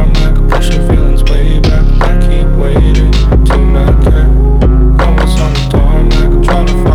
tarmac, pushing feelings way back. I keep waiting to not care. I was on the tarmac, trying to find